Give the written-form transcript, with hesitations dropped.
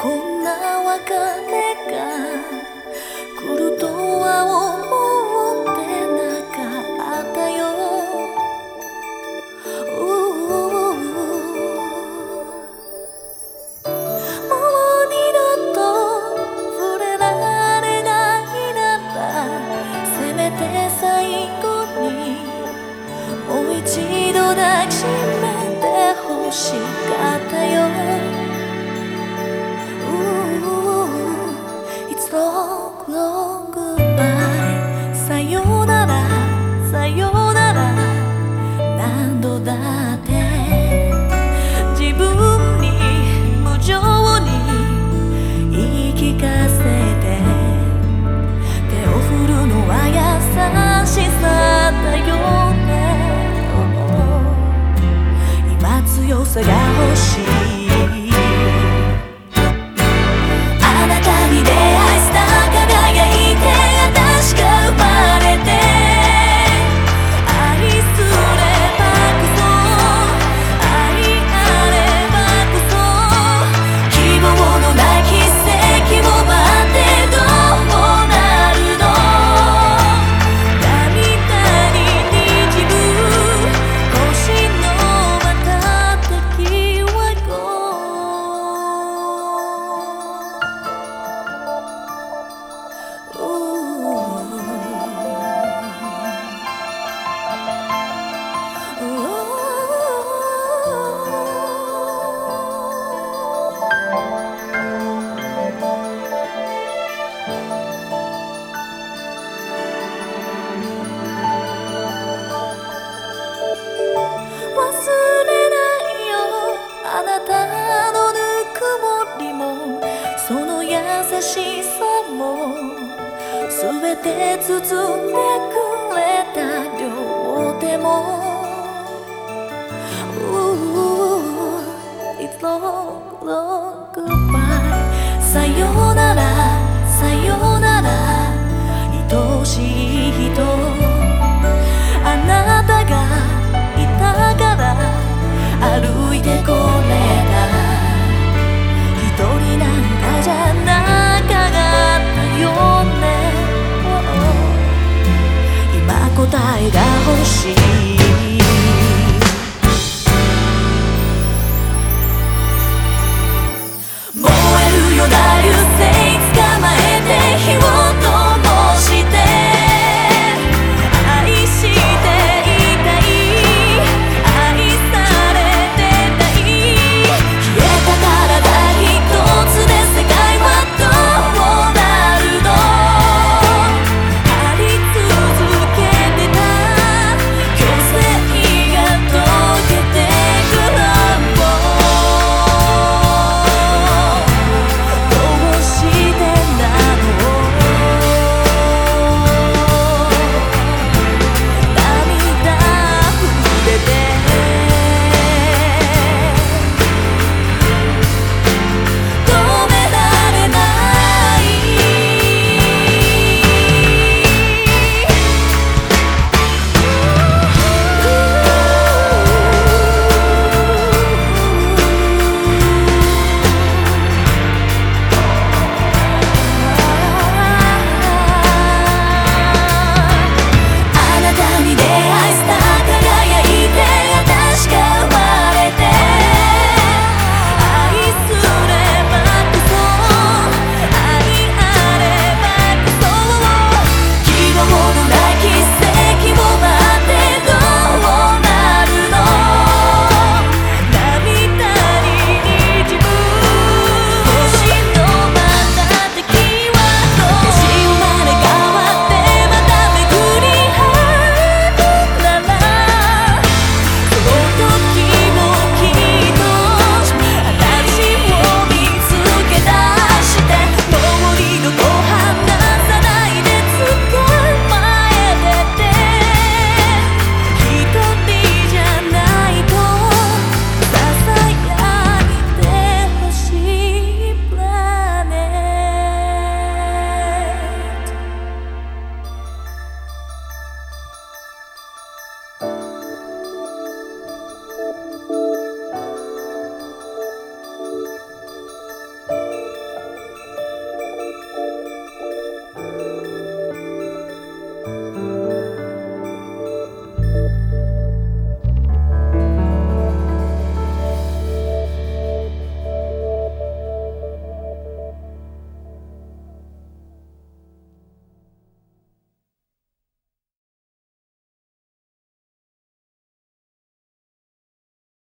こんな別れが来るとは思ってなかったよ。もう二度と触れられないならせめて最後にもう一度抱きしめて欲しかったよ。It's long, long goodbye さよなら、さよなら何度だって自分に無情に言い聞かせて手を振るのは優しさだよね。今強さが欲しい。あなたのぬくもりもその優しさもすべて包んでくれた両手も It's long, long goodbye さよなら、さよなら愛しい人あなたがいたから歩いてこれた一人なんかじゃなかったよね。今答えが欲しい